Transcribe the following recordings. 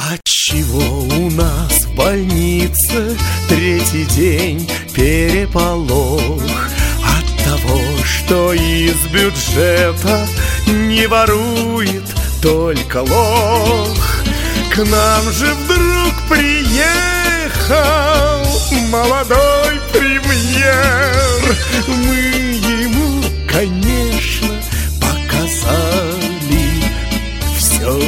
Отчего у нас в больнице третий день переполох? От того, что из бюджета не ворует только лох. К нам же вдруг приехал молодой премьер. Мы ему, конечно, показали все.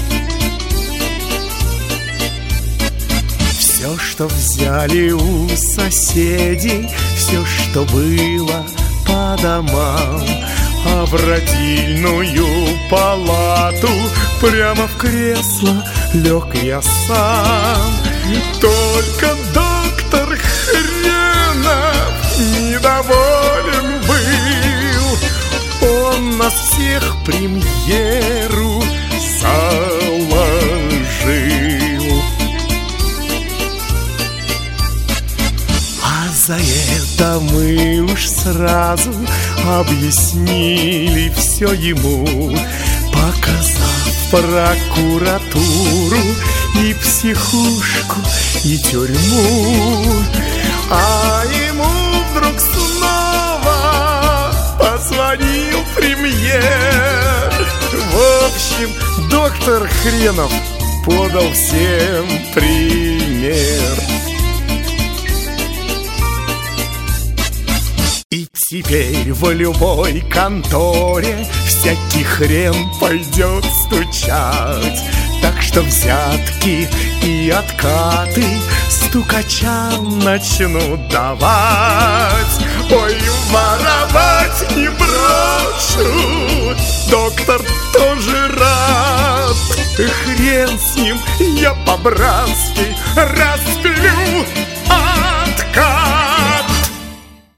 Все, что взяли у соседей, все, что было по домам. А в родильную палату прямо в кресло лег я сам. Только доктор Хренов недоволен был. Он нас всех премьеру заложил. А за это мы уж сразу объяснили все ему, показав прокуратуру и психушку, и тюрьму. А ему вдруг снова позвонил премьер. В общем, доктор Хренов подал всем пример. И теперь в любой конторе всякий хрен пойдет стучать. Так что взятки и откаты стукачам начнут давать. Ой, воровать не брошу, доктор тоже рад. Хрен с ним, я по-братски распил.